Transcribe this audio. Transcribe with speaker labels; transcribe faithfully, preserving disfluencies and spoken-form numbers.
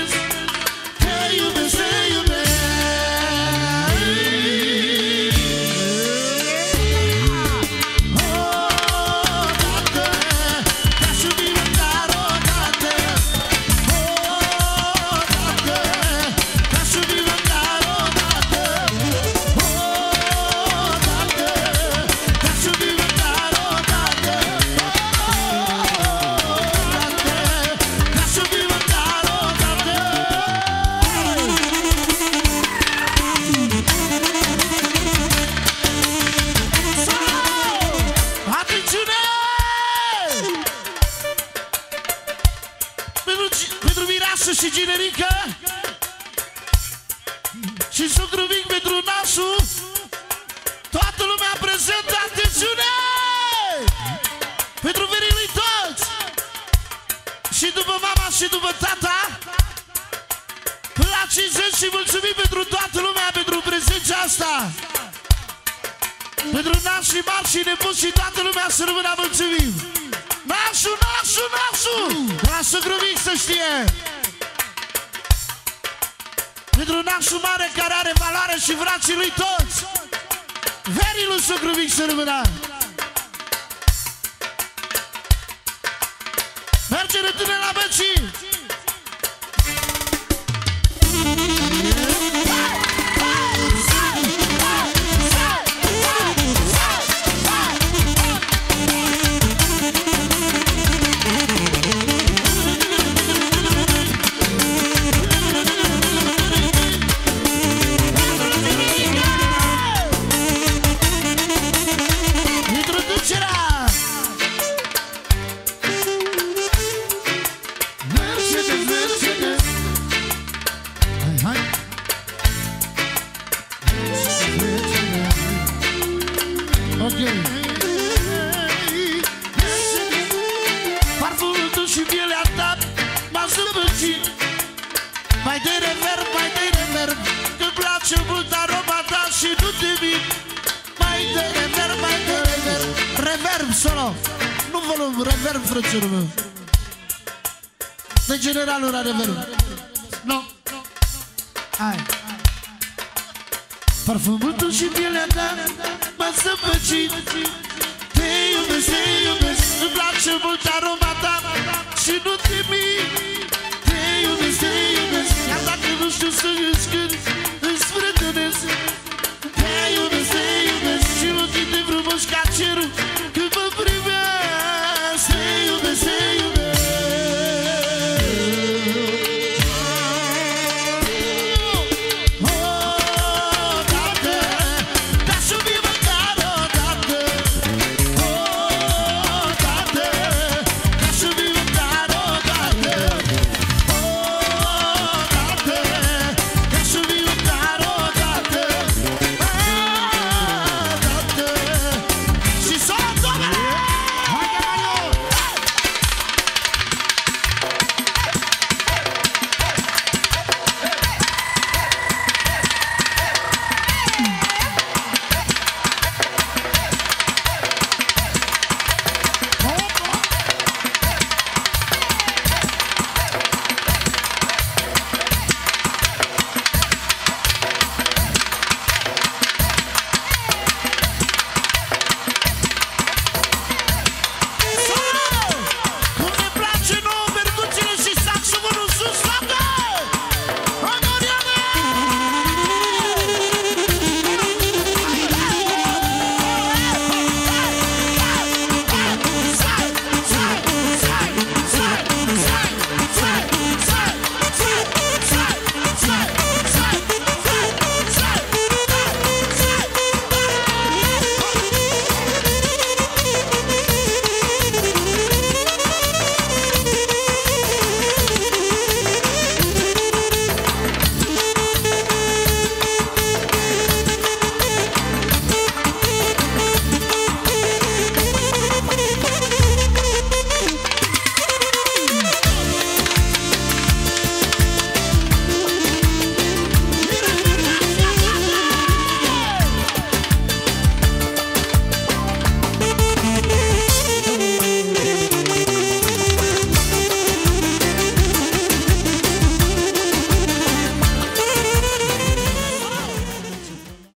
Speaker 1: iubesc, te iubesc, te iubesc. Oh, tată, te-aș iubi măcar o dată. Oh, tată, te-aș iubi măcar o dată. Oh, tată, te-aș iubi măcar o dată. Pentru Mirașă și Ginerică și socru mic pentru nașu, toată lumea prezentă, atențiune! Pentru verilii toți și după mama și după tata până la cincizeci și mulțumim pentru toată lumea pentru prezența asta, pentru nașii mari și nepoți și toată lumea să rămână, mulțumim! Nașu, nașu, nașu! Nașu grumic să știe! Pentru nașul mare care are valoare și frații lui toți, verii lui să grumic să rămână! Merge rătâne la băcii! Parfumul tu și pielea ta m-a zăpăcit. Mai de reverb, mai de reverb, că-mi place mult aroma ta și nu te mint. Mai de reverb, mai de reverb, reverb solo, nu volum, reverb, frățiorul meu. De generalul la reverb. No. Hai. Parfumul tu și pielea ta m-a zăpăcit. Te iubesc, te iubesc, îmi place mult aroma ta și nu te mint. Te iubesc,